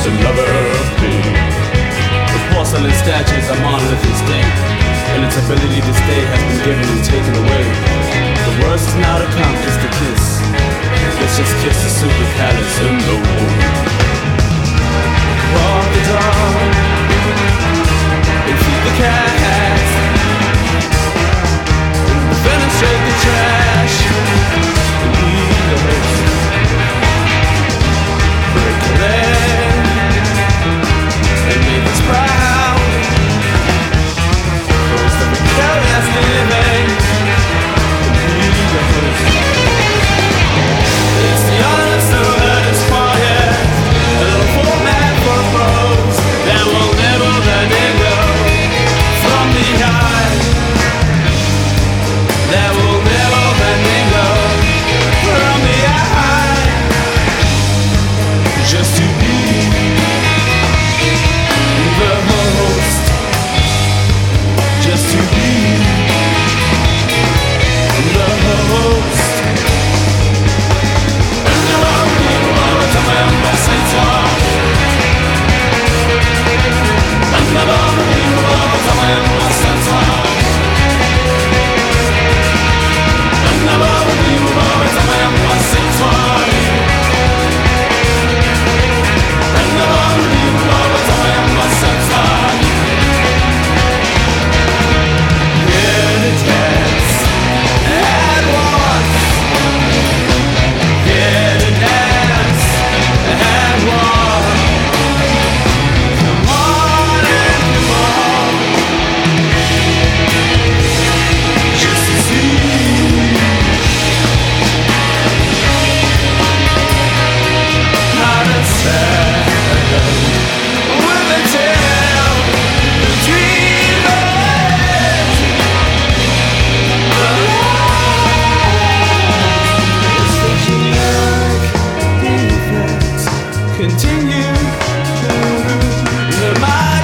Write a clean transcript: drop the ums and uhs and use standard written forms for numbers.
a lover of pain. The porcelain statues are monolithic state, and its ability to stay has been given and taken away. The worst is now to come, just a kiss. Let's just kiss the super callous and the wound. Walk the dog and feed the cat, and penetrate the trash and leave the host. Break a leg and make us proud. First of a careless living and leave the host. It's the honest to hurt his forehead, a little poor man for a rose that will never let it go from behind. That will never let me go from behind. Just to be the host. Just to be the host. Continue to the mind.